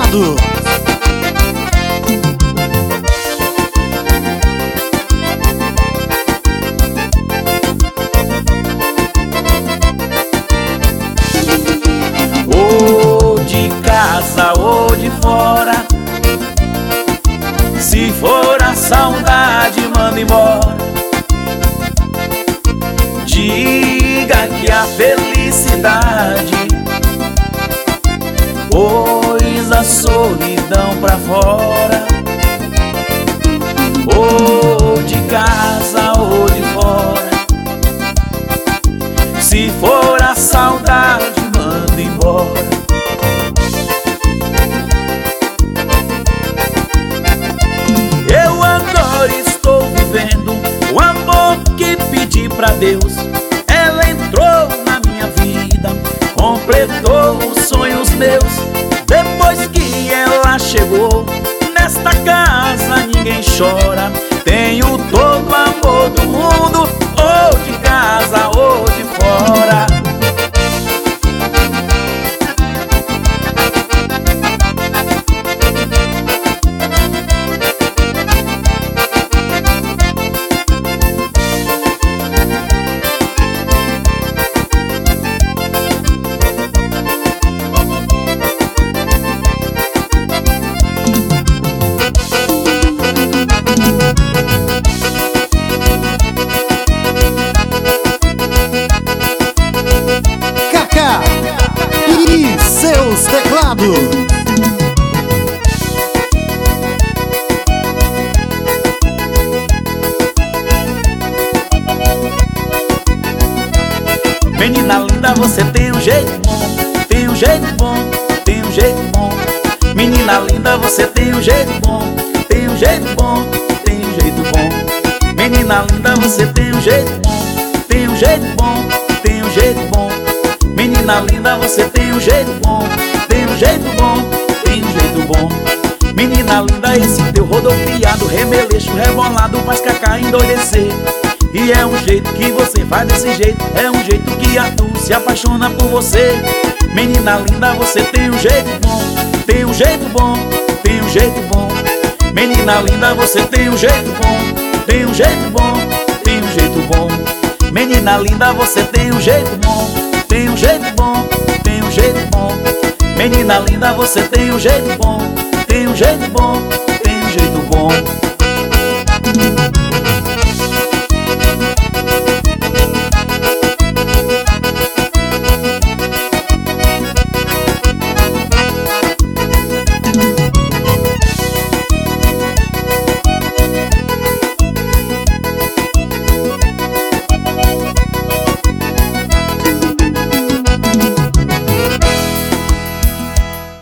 Teclados. Ou de casa ou de fora, se for a saudade, manda embora. Diga que a felicidade pôs a solidão pra fora. Ou de casa ou de fora, se for a saudade, manda embora. Eu agora estou vivendo o amor que pedi pra Deus. Ela entrou na minha vida, completou os sonhos meus. Depois que ela chegou, nesta casa ninguém chora. Tenho todo o amor do mundo, ou de casa ou de fora. E seus teclados. Menina linda, você tem um jeito bom, tem um jeito bom, tem um jeito bom. Menina linda, você tem um jeito bom, tem um jeito bom, tem um jeito bom. Menina linda, você tem um jeito bom, tem um jeito bom, tem um jeito bom. Menina linda, você tem um jeito bom, tem um jeito bom, tem um jeito bom. Menina linda, esse teu rodopiado, remeleixo, rebolado, faz cacá endoidecer. E é um jeito que você faz desse jeito, é um jeito que a tu se apaixona por você. Menina linda, você tem um jeito bom, tem um jeito bom, tem um jeito bom. Menina linda, você tem um jeito bom, tem um jeito bom, tem um jeito bom. Menina linda, você tem um jeito bom, tem um jeito bom, tem um jeito bom. Menina linda, você tem um jeito bom, tem um jeito bom, tem um jeito bom.